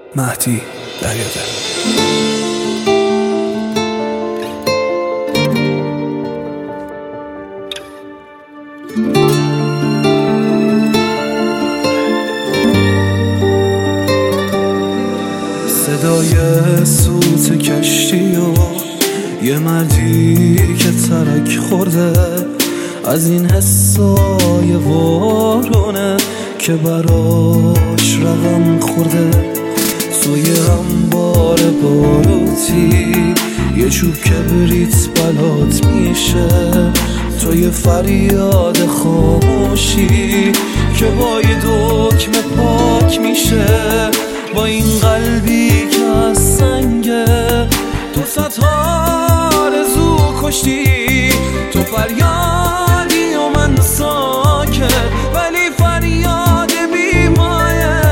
مهدی دریادل. صدای سوت کشتی و یه مردی که ترک خورده از این حسای وارونه که براش رقم خورده. توی انبار باروتی یه چوب کبریت بلات میشه، توی فریاد خاموشی که با یه دکمه پاک میشه. با این قلبی که از سنگه تو صدها آرزو کشتی، تو فریادی و من ساکت ولی فریاد بیمایه.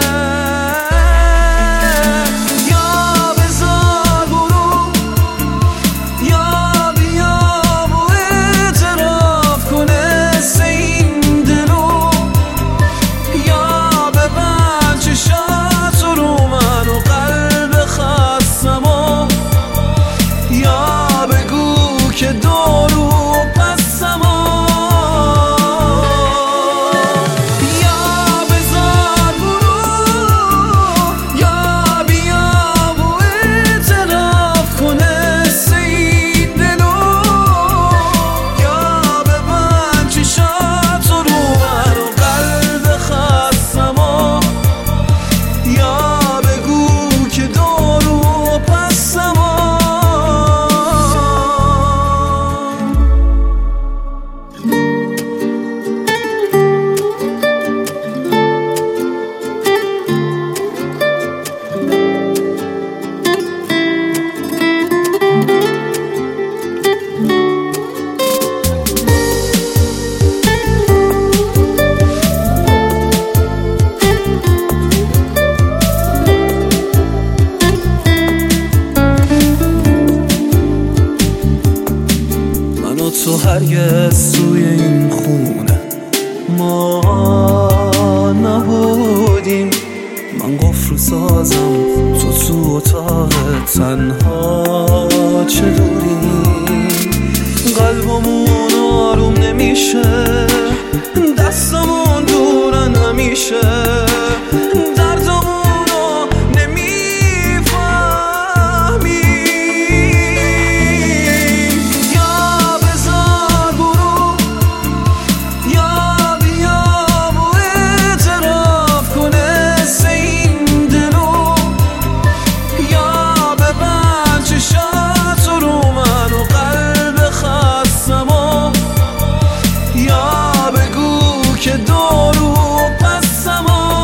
یا بذار برو یا بیا و اعتراف کنه سه این دلو، یا ببند چشاتو رو من و قلب خستمو، یا بگو که دارو پسمو. یا بذار برو یا بیا و اعتراف کنه سه این دلو، یا ببند چشاتو رو من و قلب خستمو، یا بگو که دارو پسمو. من و تو هرگز توی این خونه ما نبودیم، من قفل سازم تو اتاق تنها چه دوریم. قلبمون آروم نمیشه، دستمون دورن همیشه، دردمونو نمیفهمیم. یا بذار برو یا بیا و اعتراف کنه سه این دلو، یا ببند چشاتو رو من و قلب خستمو، یا بگو که دارو پسمو.